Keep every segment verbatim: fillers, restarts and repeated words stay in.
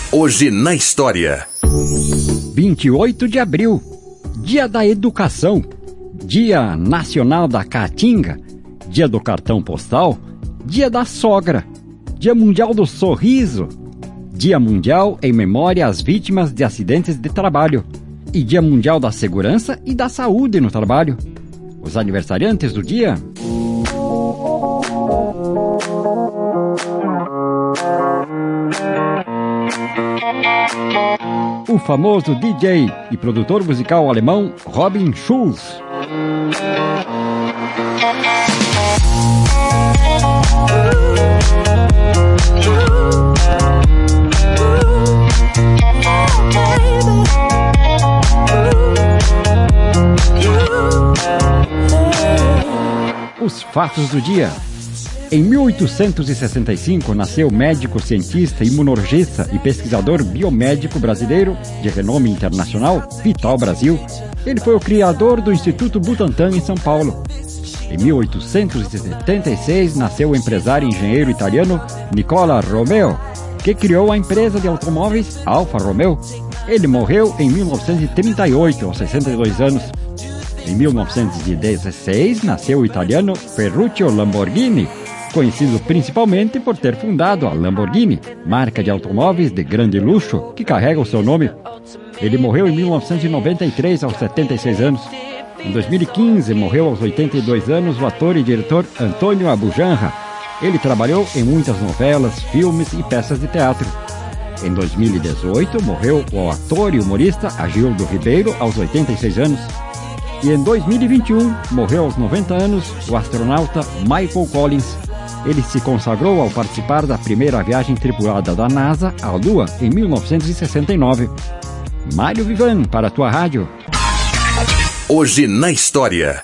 Hoje na história. vinte e oito de abril, Dia da Educação, Dia Nacional da Caatinga, Dia do Cartão Postal, Dia da Sogra, Dia Mundial do Sorriso, Dia Mundial em memória às vítimas de acidentes de trabalho e Dia Mundial da Segurança e da Saúde no Trabalho. Os aniversariantes do dia: o famoso D J e produtor musical alemão Robin Schulz. Os fatos do dia. Em mil oitocentos e sessenta e cinco, nasceu o médico, cientista, imunologista e pesquisador biomédico brasileiro de renome internacional, Vital Brasil. Ele foi o criador do Instituto Butantan em São Paulo. Em mil oitocentos e setenta e seis, nasceu o empresário e engenheiro italiano Nicola Romeo, que criou a empresa de automóveis Alfa Romeo. Ele morreu em mil novecentos e trinta e oito, aos sessenta e dois anos. Em mil novecentos e dezesseis, nasceu o italiano Ferruccio Lamborghini, conhecido principalmente por ter fundado a Lamborghini, marca de automóveis de grande luxo que carrega o seu nome. Ele morreu em mil novecentos e noventa e três, aos setenta e seis anos. Em dois mil e quinze, morreu aos oitenta e dois anos o ator e diretor Antônio Abujanra. Ele trabalhou em muitas novelas, filmes e peças de teatro. Em dois mil e dezoito, morreu o ator e humorista Agildo Ribeiro, aos oitenta e seis anos. E em dois mil e vinte e um, morreu aos noventa anos o astronauta Michael Collins. Ele se consagrou ao participar da primeira viagem tripulada da NASA à Lua em mil novecentos e sessenta e nove. Mário Vivan, para a tua rádio. Hoje na história.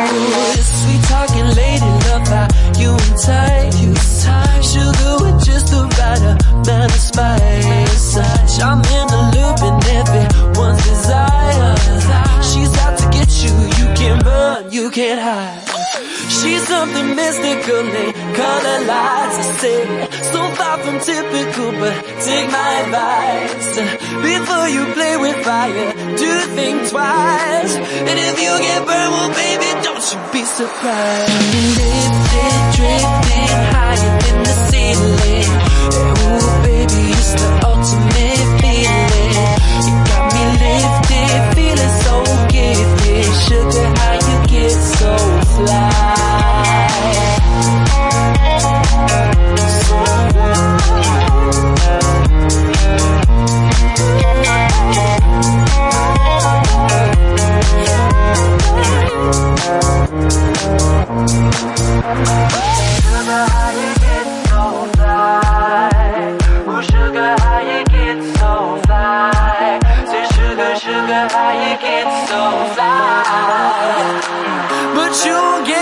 She's something mystically color lights I say, so far from typical, but take my advice. Before you play with fire, do think twice. And if you get burned, well baby, don't you be surprised. Lifted, drifting higher than the ceiling. Ooh baby, it's the ultimate feeling. You got me lifted, feeling so gifted. Sugar, how you get so fly. But you get